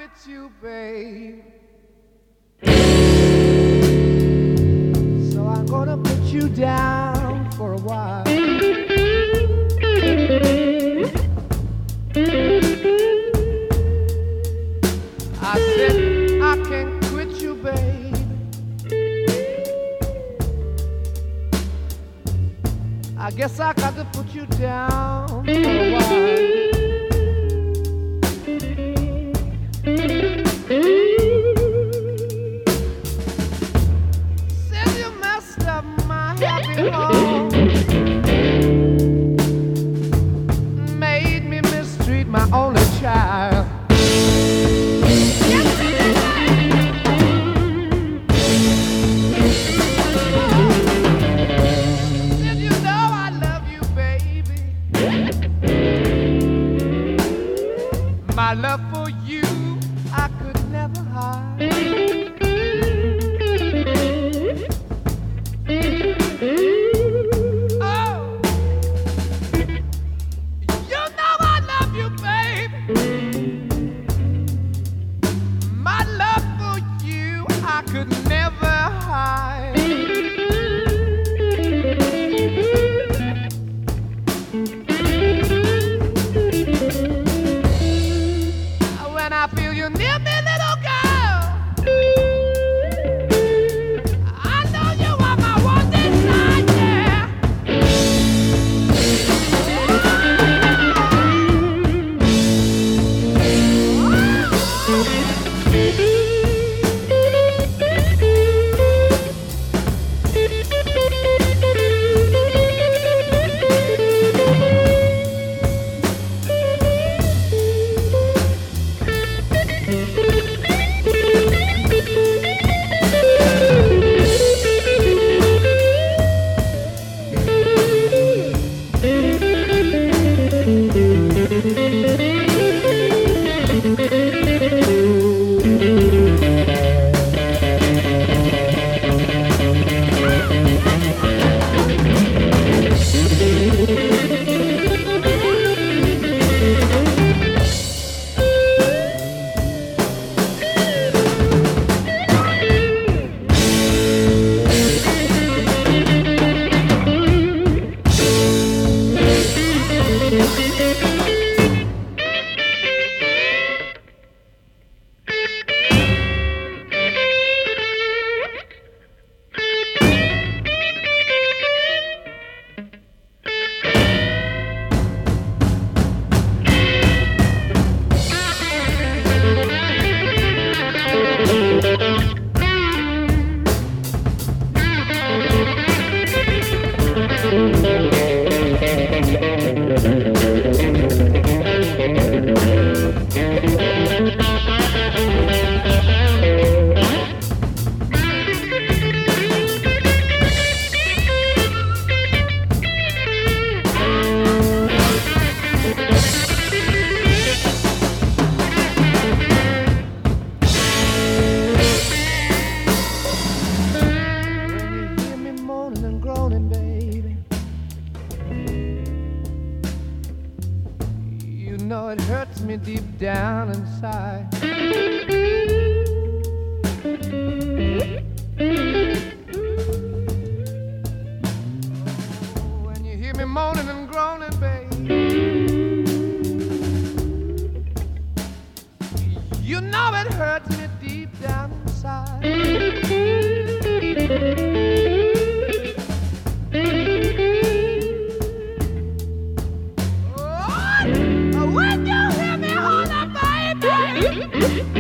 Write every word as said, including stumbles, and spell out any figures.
quit you, babe. So I'm gonna put you down for a while. I said I can't quit you, babe. I guess I got to put you down for a while. Said you messed up my happy home, made me mistreat my only child. My love for you, I could never hide. Oh, you know I love you, baby. My love for you, I could never hide. When I feel you near me, little girl, I know you are my one desire. know it hurts me deep down inside. Oh, when you hear me moaning and groaning, babe, you know it hurts me deep down inside. When you hear me holler, baby,